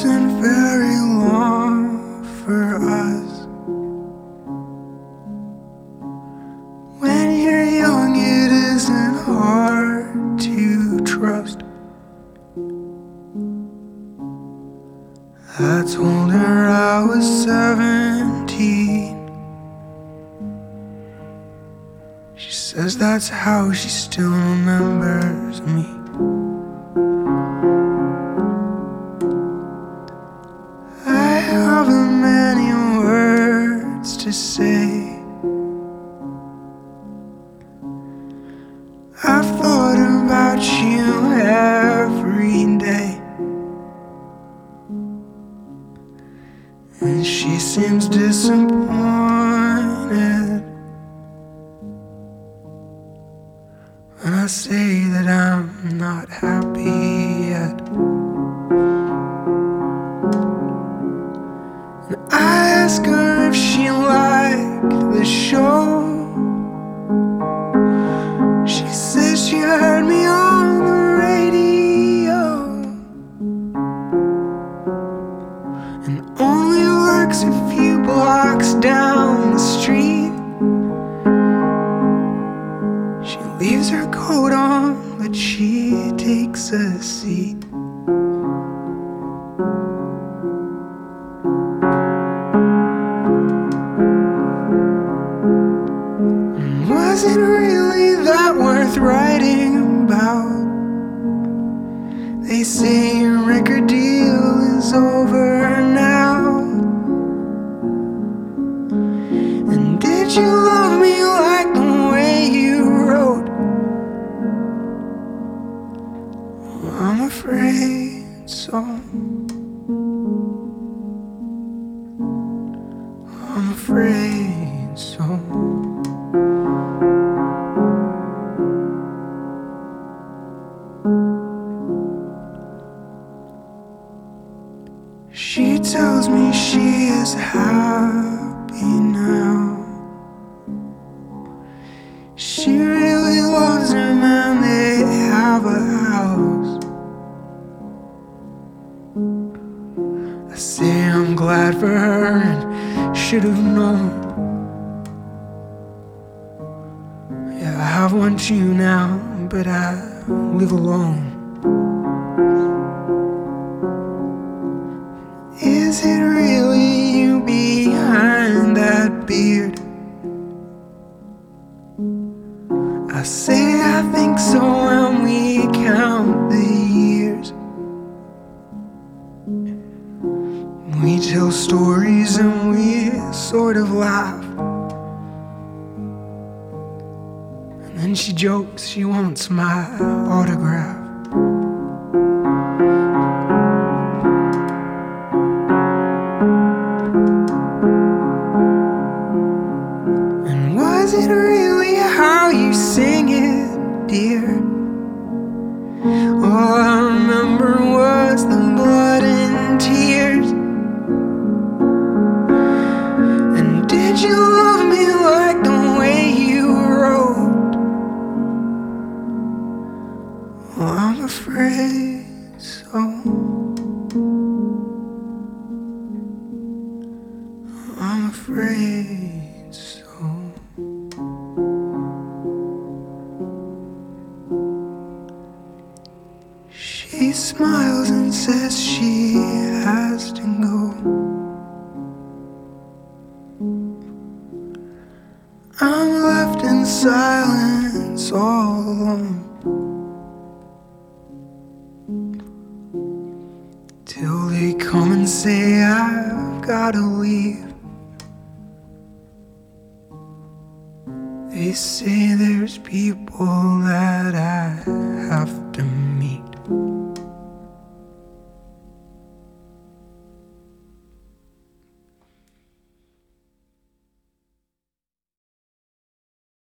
isn't very long for us. When you're young, it isn't hard to trust. I told her I was 17. She says that's how she still remembers me. I haven't many words to say. I've thought about you every day, and she seems disappointed when I say that I'm not happy yet. And I ask her if she liked the show. She says she heard me on the radio, and only works a few blocks down the street. She leaves her coat on, but she takes a seat. Was it really that worth writing about? They say your record deal is over now. And did you love me like the way you wrote? I'm afraid so. I'm afraid so. She tells me she is happy now. She really loves her man, they have a house. I say I'm glad for her and should have known. Yeah, I have one too now, but I live alone. Is it really you behind that beard? I say I think so when we count the years. We tell stories and we sort of laugh, and then she jokes she wants my autograph. Was it really how you sing it, dear? All I remember was the blood and tears. And did you love me like the way you wrote? Oh, I'm afraid so. I'm afraid so. She smiles and says she has to go. I'm left in silence all alone, till they come and say I've gotta leave. They say there's people that I have to meet.